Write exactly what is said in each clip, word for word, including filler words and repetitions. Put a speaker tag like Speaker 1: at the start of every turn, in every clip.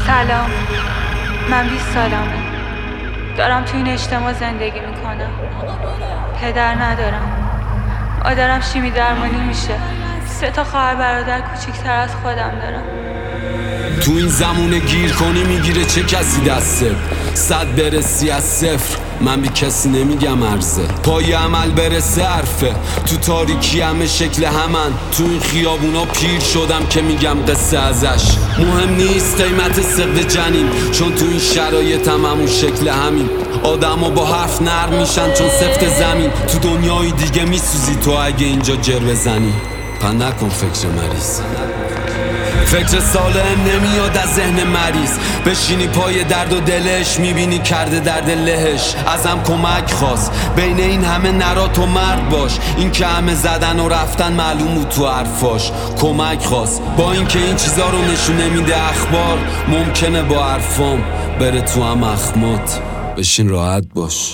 Speaker 1: سلام، من بیست سالمه. دارم تو این اجتماع زندگی میکنم. پدر ندارم. مادرم شیمی درمانی میشه. سه تا خواهر برادر کوچیک‌تر از خودم دارم.
Speaker 2: تو این زمونه گیر کنی میگیره چه کسی دسته. صد برسی از صفر، من بی کسی نمیگم عرضه. پای عمل برسه حرفه. تو تاریکی همه شکل همن. تو این خیابونا پیر شدم که میگم قصه ازش. مهم نیست قیمت سقد جنین، چون تو این شرایط هم همون شکل همین. آدمو با حرف نرم میشن چون سفت زمین. تو دنیای دیگه میسوزی تو اگه اینجا جر بزنی. پن نکن فکر مریض. فکر سالم نمیاد از ذهن مریض. بشینی پای درد و دلش میبینی کرده درد لهش. ازم کمک خواست بین این همه نرا تو مرد باش. این که همه زدن و رفتن معلوم بود تو حرفاش. کمک خواست با این که این چیزا رو نشون نمیده اخبار. ممکنه با حرفام بره تو هم اخمات. بشین راحت باش.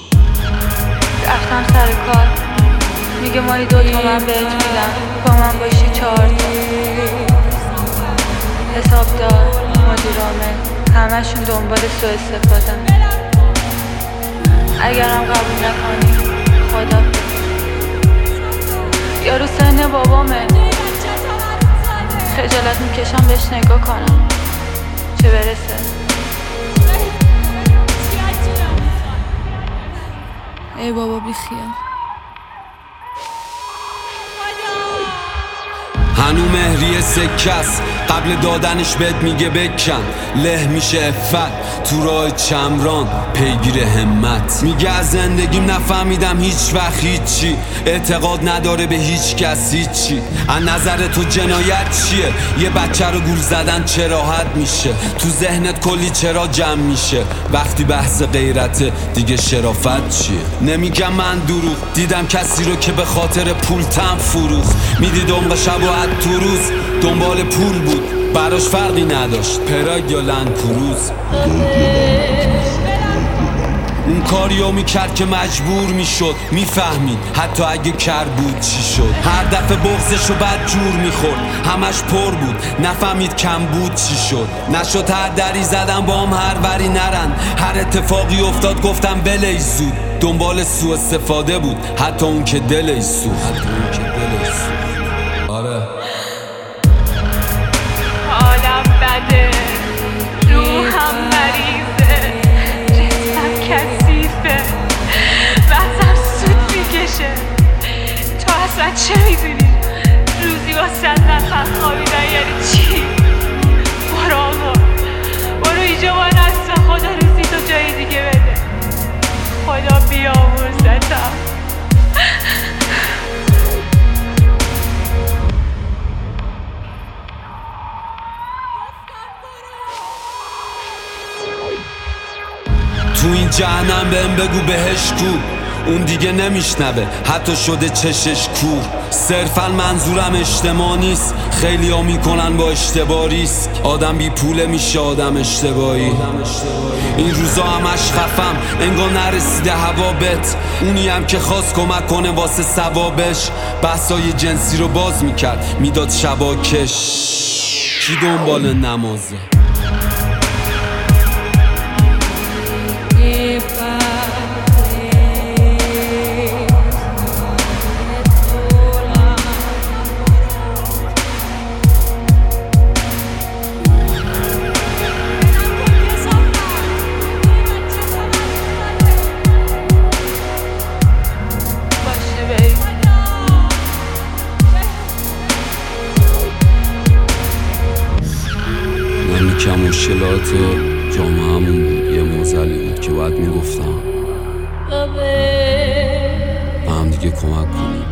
Speaker 1: رفتم سر کار، میگه مایی دو تومن بهت میدم با من باشی چهار تا. حسابدار، مدیر عامل، همشون دنبال سوء استفاده‌ن. اگرم قبول نکنی خدا. یارو سن بابامه، خجالت میکشم بهش نگاه کنم چه برسه.
Speaker 3: ای بابا بی خیال.
Speaker 2: هنو مهریه سکس، قبل دادنش بهت میگه بکن. له میشه افت تو راه چمران پیگیر همت. میگه از زندگیم نفهمیدم هیچ وقت هیچی. اعتقاد نداره به هیچ کس هیچی. از نظر تو جنایت چیه؟ یه بچه رو گول زدن چه راحت میشه. تو ذهنت کلی چرا جمع میشه. وقتی بحث غیرته دیگه شرافت چیه؟ نمیگم من دروغ دیدم کسی رو که به خاطر پول تم فروخت. میدید عمق شب و تو روز دنبال پول بود، براش فرقی نداشت پراگ یا لند کروز. اون کاریو میکرد که مجبور میشد. میفهمید حتی اگه کر بود چی شد. هر دفعه بغضشو بد جور میخورد، همش پر بود نفهمید کم بود چی شد. نشد هر دری زدم با هم هر وری نرن. هر اتفاقی افتاد گفتم بلش زود. دنبال سوء استفاده بود حتی اون که دلش سود. حتی اون که دلش سود. آره
Speaker 1: حالم بده، روحم مریضه، جسمم کثیفه، وزم سود میکشه. تو اصلا چه میدونی روزی با صد نفر خوابیدن یعنی چی؟ برو آقا، برو اینجا با نست خدا روزی تو جای دیگه بده. خدا بیامرزتم.
Speaker 2: تو این جهنم بهم بگو بهش کو. اون دیگه نمیشنوه حتی شده چشش کور. صرفا منظورم اجتماع نیست. خیلی ها میکنن با اشتباه ریسک. آدم بی پوله میشه آدم اشتباهی. این روزا همش خفم انگار نرسیده هوابت. اونی هم که خواست کمک کنه واسه ثوابش. بحثای جنسی رو باز میکرد میداد شباکش. کی دنبال نمازه؟ که مشکلات جامعه همون بود. یه موزلی بود که باید میگفتم با هم دیگه کمک کنیم.